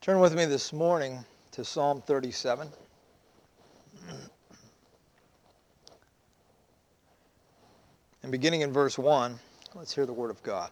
Turn with me this morning to Psalm 37. And beginning in verse 1, let's hear the word of God.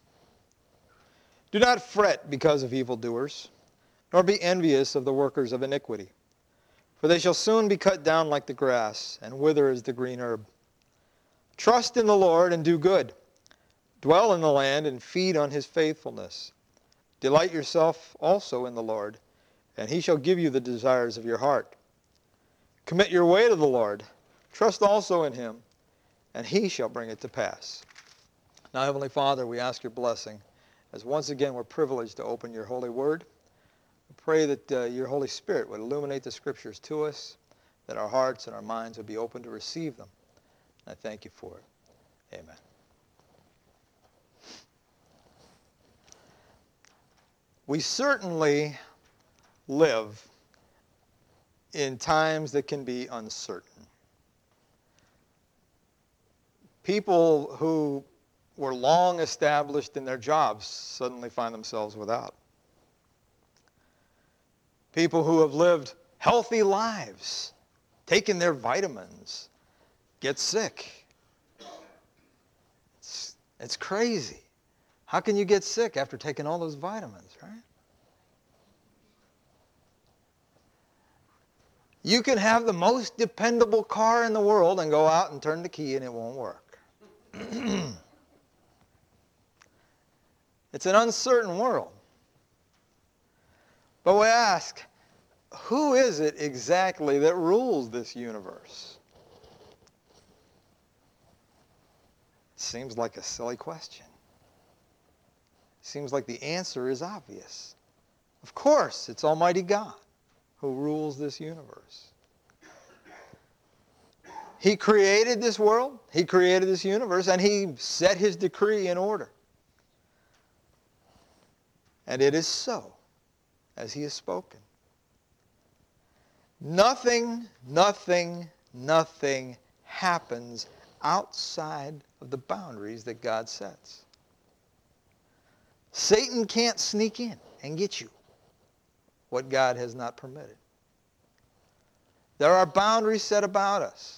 Do not fret because of evildoers, nor be envious of the workers of iniquity. For they shall soon be cut down like the grass, and wither as the green herb. Trust in the Lord and do good. Dwell in the land and feed on his faithfulness. Delight yourself also in the Lord, and he shall give you the desires of your heart. Commit your way to the Lord. Trust also in him, and he shall bring it to pass. Now, Heavenly Father, we ask your blessing as once again we're privileged to open your holy word. We pray that your Holy Spirit would illuminate the scriptures to us, that our hearts and our minds would be open to receive them. And I thank you for it. Amen. We certainly live in times that can be uncertain. People who were long established in their jobs suddenly find themselves without. People who have lived healthy lives, taken their vitamins, get sick. It's crazy. How can you get sick after taking all those vitamins, right? You can have the most dependable car in the world and go out and turn the key and it won't work. It's an uncertain world. But we ask, who is it exactly that rules this universe? It seems like a silly question. It seems like the answer is obvious. Of course, it's Almighty God who rules this universe. He created this world, he created this universe, and he set his decree in order. And it is so, as he has spoken. Nothing happens outside of the boundaries that God sets. Satan can't sneak in and get you what God has not permitted. There are boundaries set about us.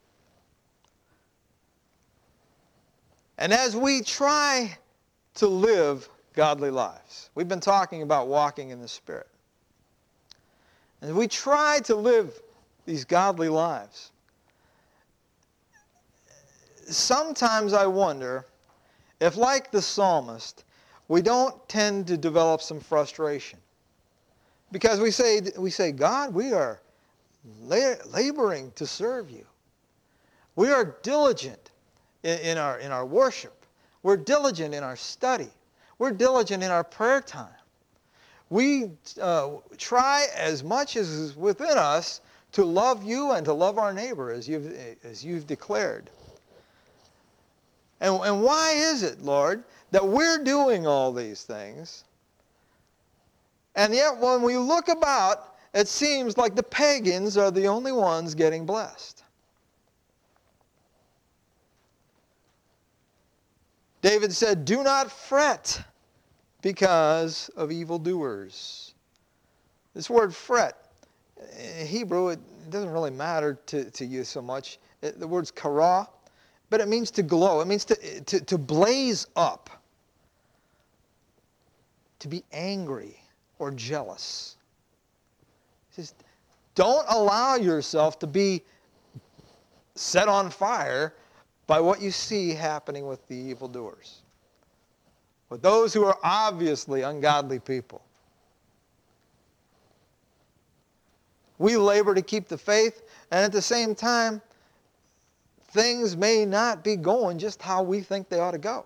And as we try to live godly lives, we've been talking about walking in the Spirit. As we try to live these godly lives, sometimes I wonder if, like the psalmist, we don't tend to develop some frustration. Because we say, God, we are laboring to serve you. We are diligent in our worship. We're diligent in our study. We're diligent in our prayer time. We try as much as is within us to love you and to love our neighbor as you've declared. And why is it, Lord, that we're doing all these things, and yet when we look about, it seems like the pagans are the only ones getting blessed? David said, do not fret because of evildoers. This word fret, in Hebrew, it doesn't really matter to you so much. The word's kara, but it means to glow. It means to blaze up, to be angry or jealous. He says, don't allow yourself to be set on fire by what you see happening with the evildoers, with those who are obviously ungodly people. We labor to keep the faith, and at the same time, things may not be going just how we think they ought to go.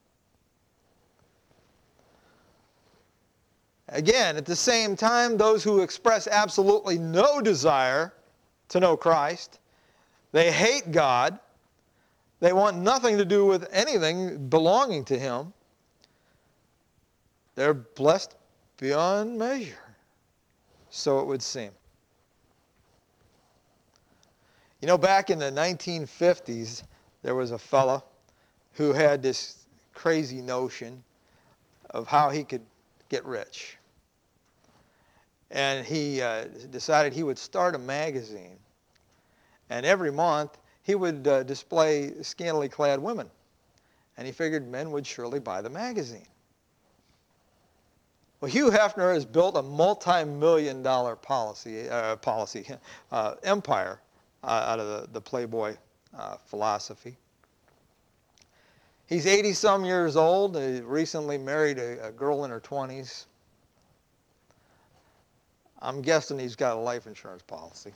Again, at the same time, those who express absolutely no desire to know Christ, they hate God, they want nothing to do with anything belonging to him, they're blessed beyond measure, so it would seem. You know, back in the 1950s, there was a fella who had this crazy notion of how he could get rich. And he decided he would start a magazine. And every month, he would display scantily clad women. And he figured men would surely buy the magazine. Well, Hugh Hefner has built a multi-million-dollar empire out of the Playboy philosophy. He's 80-some years old. He recently married a girl in her 20s. I'm guessing he's got a life insurance policy.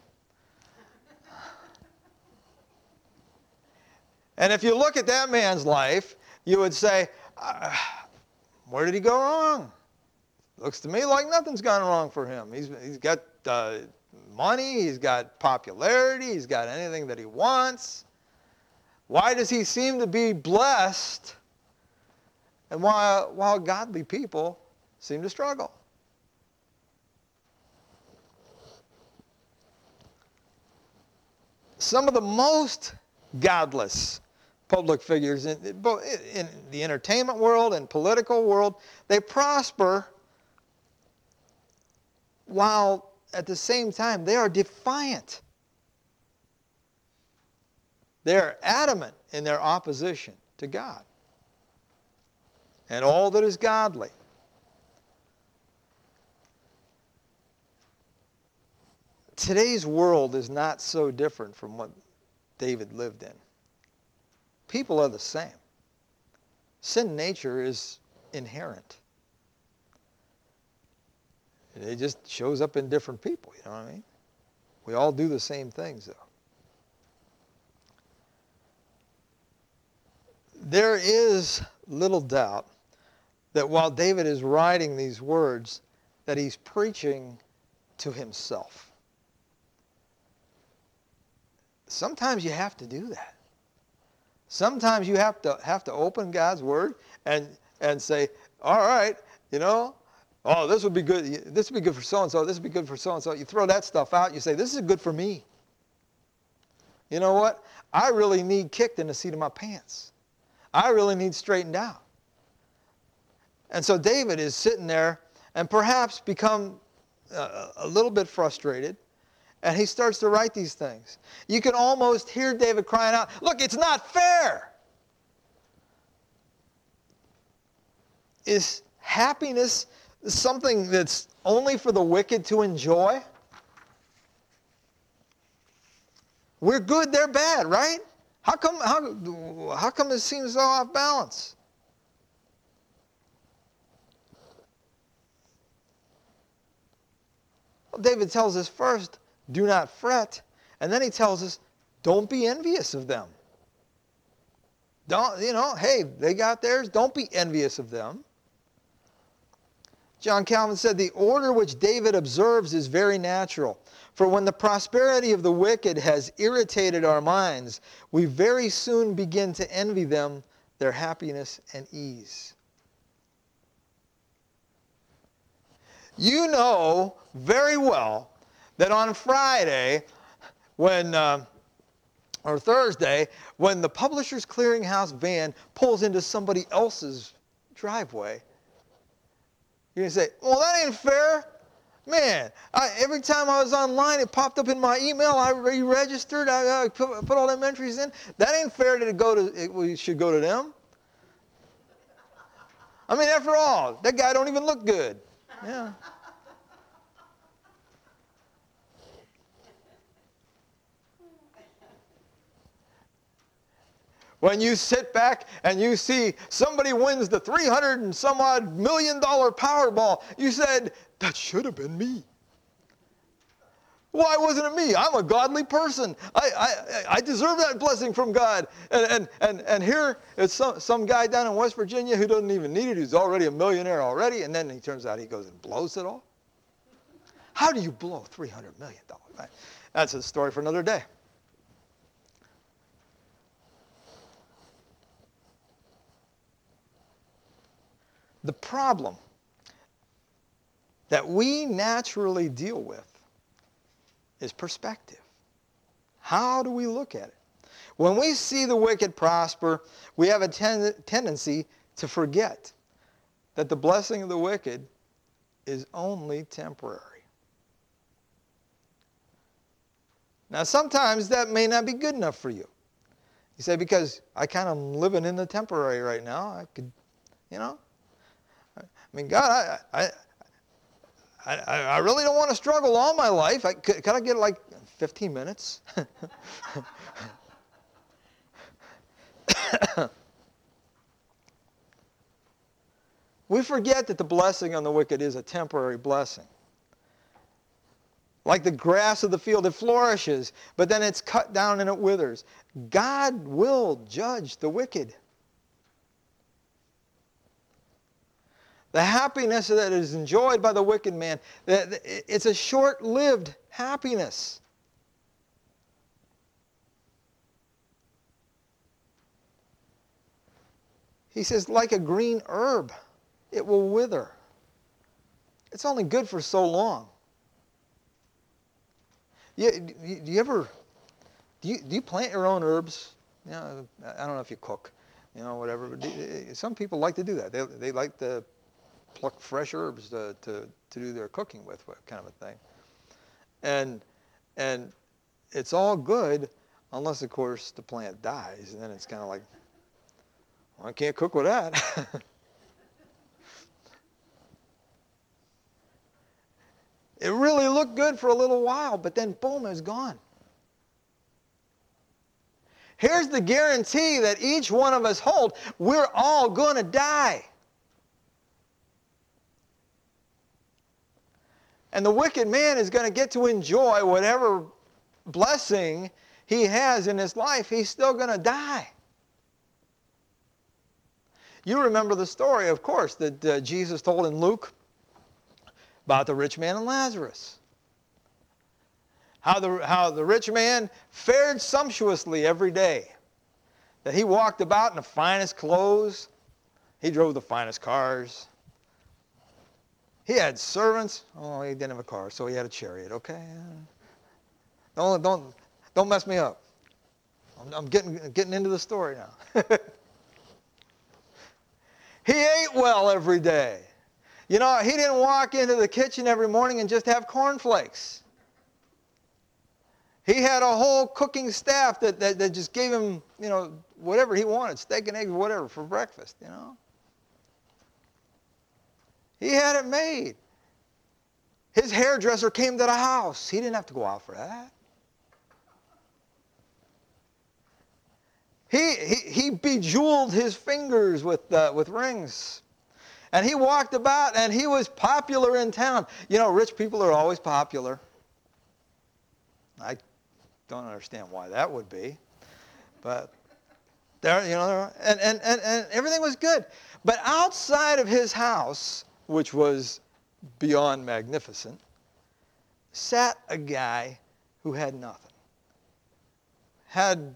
And if you look at that man's life, you would say, where did he go wrong? Looks to me like nothing's gone wrong for him. He's got money, he's got popularity, he's got anything that he wants. Why does he seem to be blessed, and while godly people seem to struggle? Some of the most godless public figures in the entertainment world and political world, they prosper while at the same time they are defiant. They're adamant in their opposition to God and all that is godly. Today's world is not so different from what David lived in. People are the same. Sin nature is inherent. It just shows up in different people, you know what I mean? We all do the same things, though. There is little doubt that while David is writing these words, that he's preaching to himself. Sometimes you have to do that. Sometimes you have to open God's Word and say, all right, you know, oh, this would be good. This would be good for so-and-so. This would be good for so-and-so. You throw that stuff out. You say, this is good for me. You know what? I really need kicked in the seat of my pants. I really need straightened out. And so David is sitting there and perhaps become a little bit frustrated. And he starts to write these things. You can almost hear David crying out, look, it's not fair. Is happiness something that's only for the wicked to enjoy? We're good, they're bad, right? How come it seems so off balance? Well, David tells us first, do not fret. And then he tells us, don't be envious of them. Don't, hey, they got theirs. Don't be envious of them. John Calvin said, the order which David observes is very natural. For when the prosperity of the wicked has irritated our minds, we very soon begin to envy them their happiness and ease. You know very well that on Friday, or Thursday, when the Publishers Clearinghouse van pulls into somebody else's driveway, you're going to say, well, that ain't fair. Man, every time I was online, it popped up in my email. I re-registered. I put all them entries in. That ain't fair we should go to them. I mean, after all, that guy don't even look good. Yeah. When you sit back and you see somebody wins the $300 and some odd million Powerball, you said, that should have been me. Why wasn't it me? I'm a godly person. I deserve that blessing from God. And here is some guy down in West Virginia who doesn't even need it, who's already a millionaire already, and then he turns out he goes and blows it all. How do you blow $300 million? Right? That's a story for another day. The problem that we naturally deal with is perspective. How do we look at it? When we see the wicked prosper, we have a tendency to forget that the blessing of the wicked is only temporary. Now, sometimes that may not be good enough for you. You say, because I kind of am living in the temporary right now. I could, I mean, God, I really don't want to struggle all my life. Could I get like 15 minutes? We forget that the blessing on the wicked is a temporary blessing. Like the grass of the field, it flourishes, but then it's cut down and it withers. God will judge the wicked. The happiness that is enjoyed by the wicked man, it's a short-lived happiness. He says, like a green herb, it will wither. It's only good for so long. Do you plant your own herbs? I don't know if you cook, whatever. But some people like to do that. They like to pluck fresh herbs to do their cooking with, kind of a thing. And it's all good unless, of course, the plant dies. And then it's kind of like, well, I can't cook with that. It really looked good for a little while, but then boom, it's gone. Here's the guarantee that each one of us hold. We're all going to die. And the wicked man is going to get to enjoy whatever blessing he has in his life. He's still going to die. You remember the story, of course, that Jesus told in Luke about the rich man and Lazarus. How the rich man fared sumptuously every day. That he walked about in the finest clothes. He drove the finest cars. He had servants. Oh, he didn't have a car, so he had a chariot, okay? Don't mess me up. I'm getting into the story now. He ate well every day. He didn't walk into the kitchen every morning and just have cornflakes. He had a whole cooking staff that just gave him, whatever he wanted, steak and eggs, whatever, for breakfast, He had it made. His hairdresser came to the house. He didn't have to go out for that. He bejeweled his fingers with rings. And he walked about and he was popular in town. Rich people are always popular. I don't understand why that would be. But there, and everything was good. But outside of his house, which was beyond magnificent, sat a guy who had nothing. Had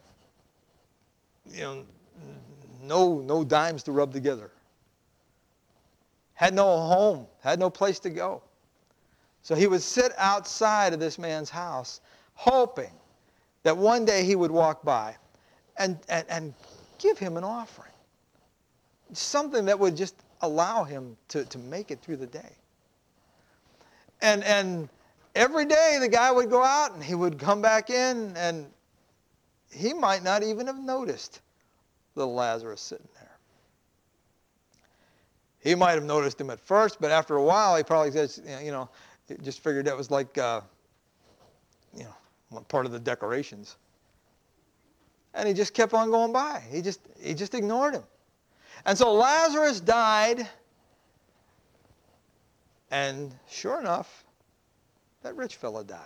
no dimes to rub together. Had no home, had no place to go. So he would sit outside of this man's house, hoping that one day he would walk by and give him an offering. Something that would just allow him to make it through the day. And every day the guy would go out and he would come back in, and he might not even have noticed little Lazarus sitting there. He might have noticed him at first, but after a while he probably says, just figured that was like, part of the decorations. And he just kept on going by. He just ignored him. And so Lazarus died, and sure enough, that rich fellow died.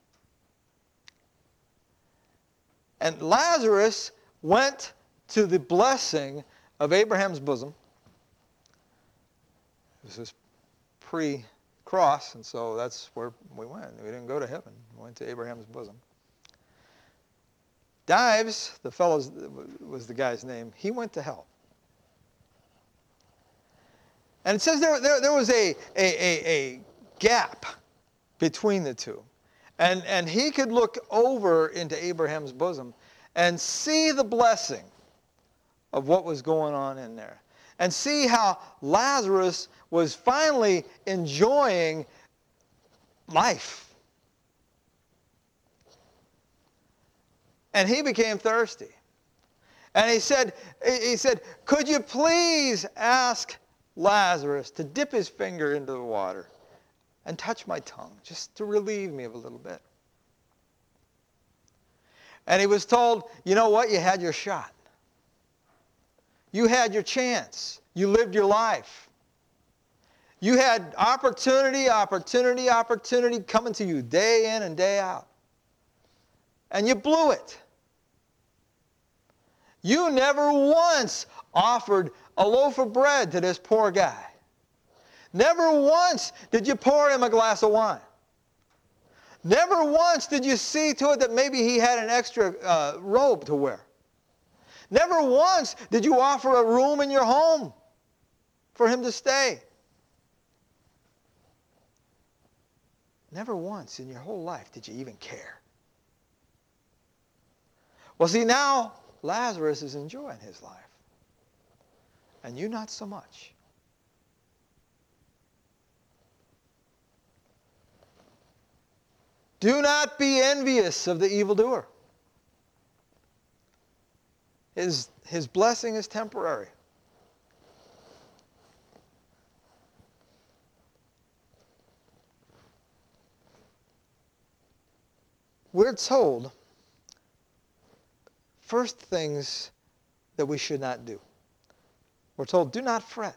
And Lazarus went to the blessing of Abraham's bosom. This is pre-cross, and so that's where we went. We didn't go to heaven. We went to Abraham's bosom. Dives, the fellow was the guy's name, he went to hell. And it says there was a gap between the two. And he could look over into Abraham's bosom and see the blessing of what was going on in there. And see how Lazarus was finally enjoying life. And he became thirsty. And he said, could you please ask Lazarus to dip his finger into the water and touch my tongue, just to relieve me of a little bit? And he was told, you know what? You had your shot. You had your chance. You lived your life. You had opportunity coming to you day in and day out. And you blew it. You never once offered a loaf of bread to this poor guy. Never once did you pour him a glass of wine. Never once did you see to it that maybe he had an extra robe to wear. Never once did you offer a room in your home for him to stay. Never once in your whole life did you even care. Well, see, now Lazarus is enjoying his life. And you not so much. Do not be envious of the evildoer. His blessing is temporary. We're told first things that we should not do. We're told, do not fret.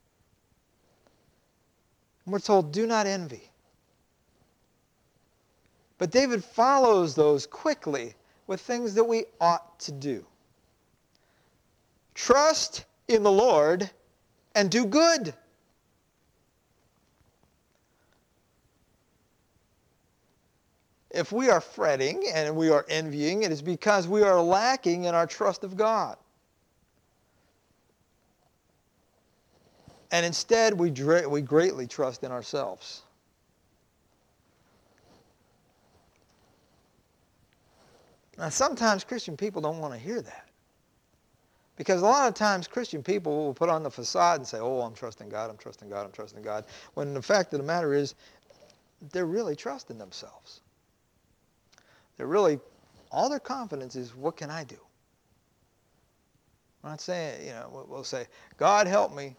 And we're told, do not envy. But David follows those quickly with things that we ought to do. Trust in the Lord and do good. If we are fretting and we are envying, it is because we are lacking in our trust of God. And instead, we greatly trust in ourselves. Now, sometimes Christian people don't want to hear that. Because a lot of times Christian people will put on the facade and say, oh, I'm trusting God, I'm trusting God, I'm trusting God. When the fact of the matter is, they're really trusting themselves. They're really, all their confidence is, what can I do? We're not saying, we'll say, God help me.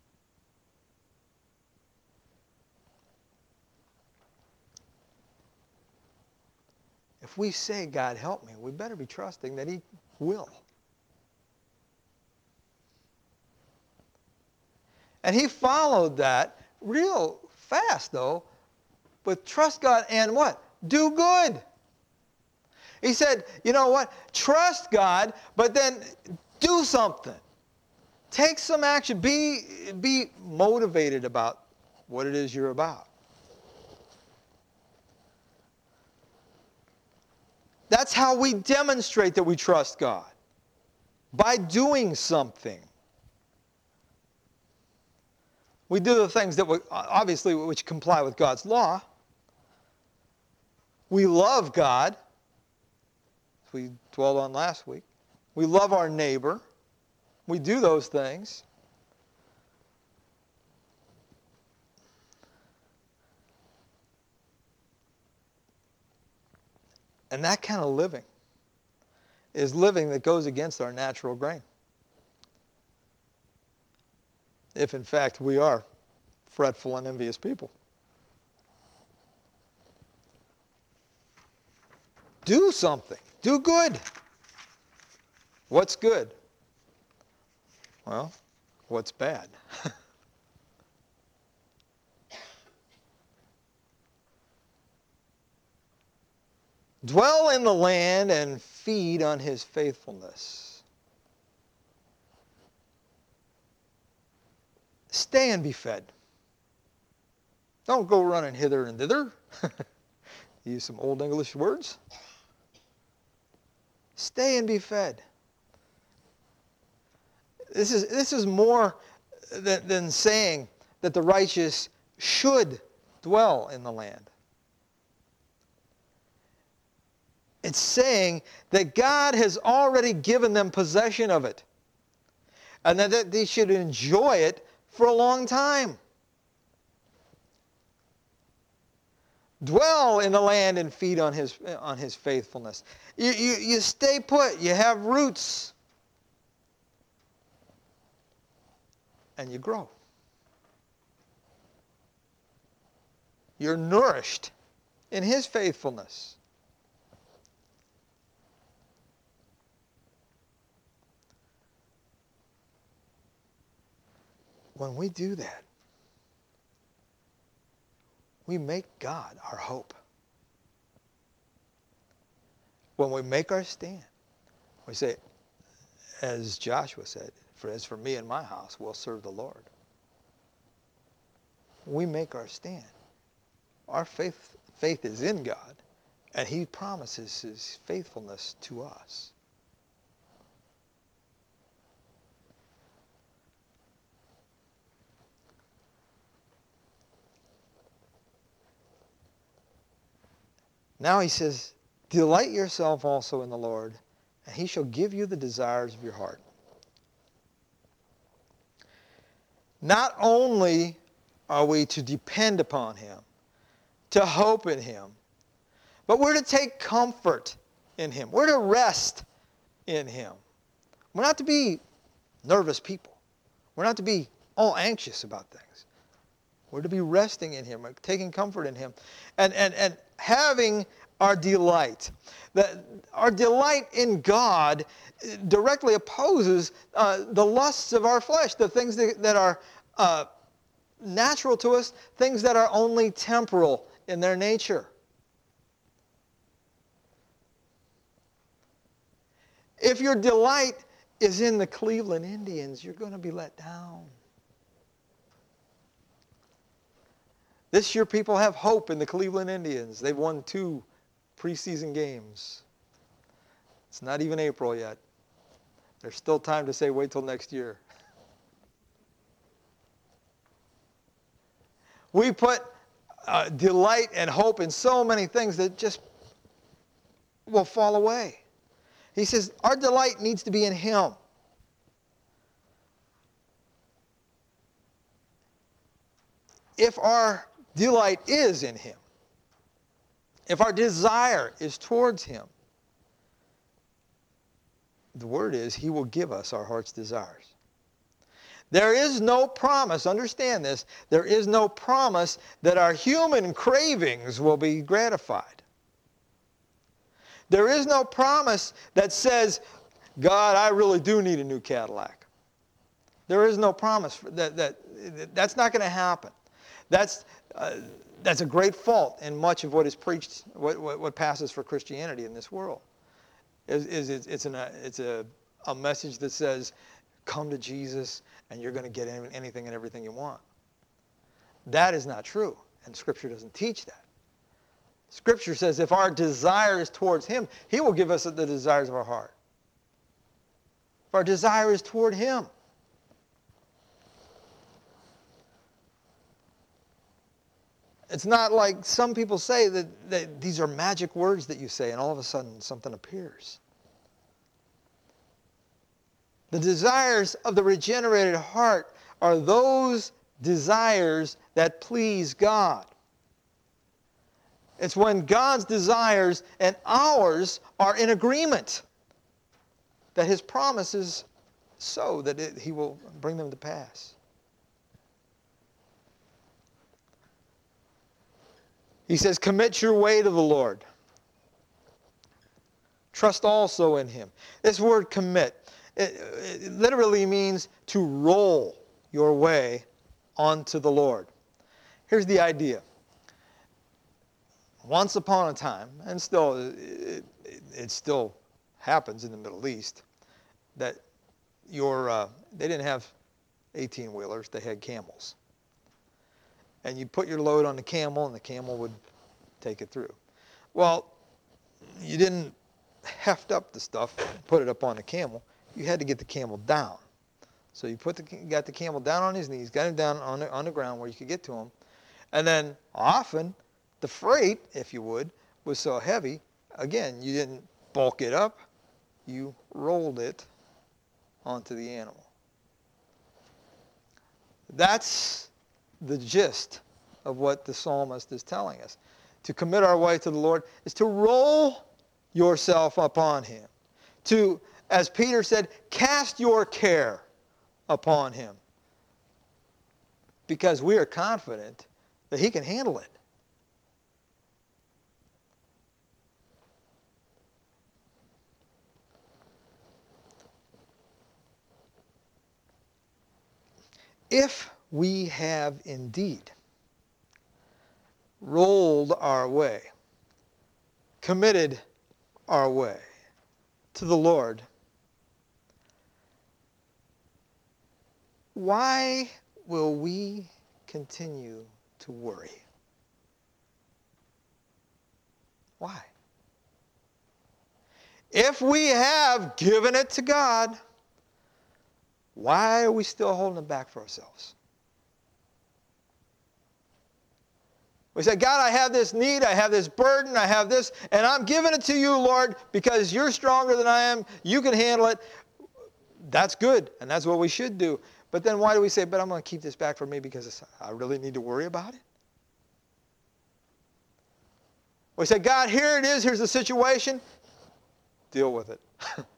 If we say, God help me, we better be trusting that He will. And he followed that real fast, though, with trust God and what? Do good. He said, you know what? Trust God, but then do something. Take some action. Be motivated about what it is you're about. That's how we demonstrate that we trust God. By doing something. We do the things that obviously which comply with God's law. We love God, as we dwelled on last week. We love our neighbor. We do those things. And that kind of living is living that goes against our natural grain. If in fact we are fretful and envious people. Do something. Do good. What's good? Well, what's bad? Dwell in the land and feed on His faithfulness. Stay and be fed. Don't go running hither and thither. Use some old English words. Stay and be fed. This is more than saying that the righteous should dwell in the land. It's saying that God has already given them possession of it. And that they should enjoy it for a long time. Dwell in the land and feed on his faithfulness. You stay put. You have roots. And you grow. You're nourished in his faithfulness. When we do that, we make God our hope. When we make our stand, we say, as Joshua said, "For as for me and my house, we'll serve the Lord." We make our stand. Our faith is in God, and he promises his faithfulness to us. Now he says, delight yourself also in the Lord, and he shall give you the desires of your heart. Not only are we to depend upon him, to hope in him, but we're to take comfort in him. We're to rest in him. We're not to be nervous people. We're not to be all anxious about things. We're to be resting in him, taking comfort in him, and having our delight. Our delight in God directly opposes the lusts of our flesh, the things that are natural to us, things that are only temporal in their nature. If your delight is in the Cleveland Indians, you're going to be let down. This year people have hope in the Cleveland Indians. They've won 2 preseason games. It's not even April yet. There's still time to say wait till next year. We put delight and hope in so many things that just will fall away. He says our delight needs to be in him. If our delight is in him, if our desire is towards him, the word is he will give us our heart's desires. There is no promise, understand this, there is no promise that our human cravings will be gratified. There is no promise that says, God, I really do need a new Cadillac. There is no promise that's not going to happen. That's a great fault in much of what is preached, what passes for Christianity in this world. It's a message that says, come to Jesus and you're going to get anything and everything you want. That is not true, and Scripture doesn't teach that. Scripture says if our desire is towards him, he will give us the desires of our heart. If our desire is toward him. It's not like some people say that these are magic words that you say and all of a sudden something appears. The desires of the regenerated heart are those desires that please God. It's when God's desires and ours are in agreement that his promises so that he will bring them to pass. He says, commit your way to the Lord. Trust also in him. This word commit, it literally means to roll your way onto the Lord. Here's the idea. Once upon a time, and still it still happens in the Middle East, that they didn't have 18-wheelers, they had camels. And you put your load on the camel, and the camel would take it through. Well, you didn't heft up the stuff and put it up on the camel. You had to get the camel down. So you got the camel down on his knees, got him down on the ground where you could get to him. And then often, the freight, if you would, was so heavy, again, you didn't bulk it up. You rolled it onto the animal. That's the gist of what the psalmist is telling us. to commit our way to the Lord is to roll yourself upon him. To, as Peter said, cast your care upon him. Because we are confident that he can handle it. If we have indeed rolled our way, committed our way to the Lord, why will we continue to worry? Why? If we have given it to God, why are we still holding it back for ourselves? We say, God, I have this need, I have this burden, I have this, and I'm giving it to you, Lord, because you're stronger than I am. You can handle it. That's good, and that's what we should do. But then why do we say, but I'm going to keep this back for me because I really need to worry about it? We say, God, here it is, here's the situation. Deal with it.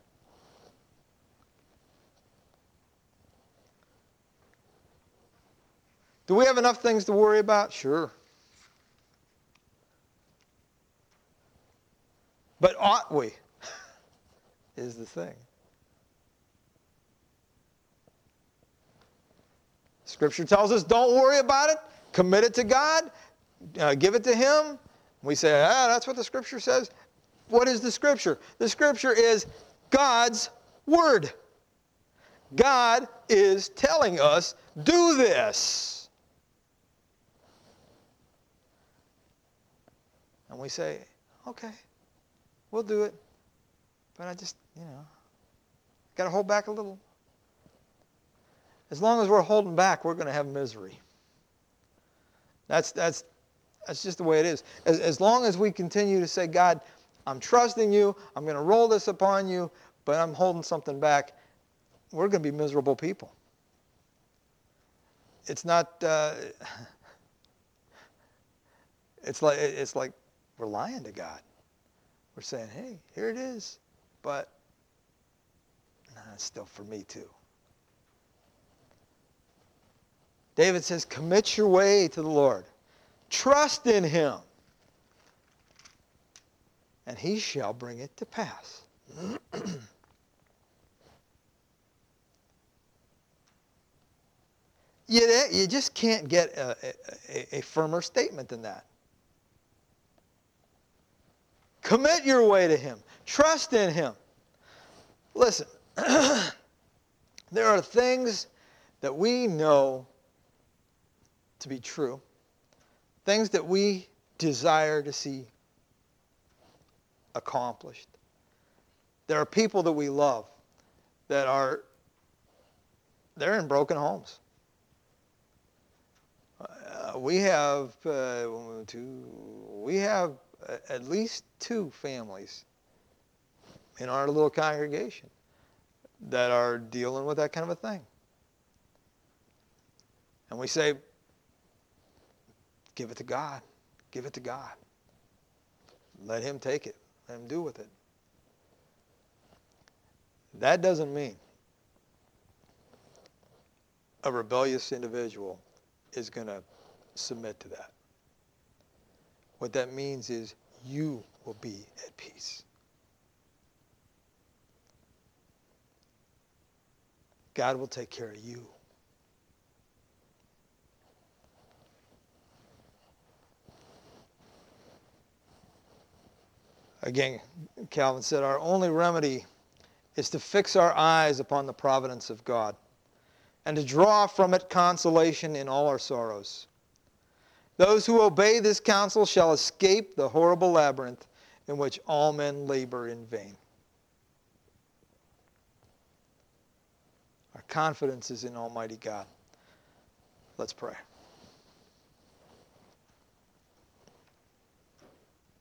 Do we have enough things to worry about? Sure. But ought we? Is the thing. Scripture tells us don't worry about it. Commit it to God. Give it to him. We say, that's what the Scripture says. What is the Scripture? The Scripture is God's Word. God is telling us, do this. And we say, okay, we'll do it. But I just, got to hold back a little. As long as we're holding back, we're going to have misery. That's just the way it is. As long as we continue to say, God, I'm trusting you, I'm going to roll this upon you, but I'm holding something back, we're going to be miserable people. It's not, it's like we're lying to God. We're saying, hey, here it is, but it's still for me too. David says, commit your way to the Lord. Trust in him, and he shall bring it to pass. You just can't get a firmer statement than that. Commit your way to him. Trust in him. Listen, there are things that we know to be true, things that we desire to see accomplished. There are people that we love that they're in broken homes. We have at least 2 families in our little congregation that are dealing with that kind of a thing. And we say, give it to God. Give it to God. Let him take it. Let him do with it. That doesn't mean a rebellious individual is going to submit to that. What that means is you will be at peace. God will take care of you. Again, Calvin said, our only remedy is to fix our eyes upon the providence of God and to draw from it consolation in all our sorrows. Those who obey this counsel shall escape the horrible labyrinth in which all men labor in vain. Our confidence is in Almighty God. Let's pray.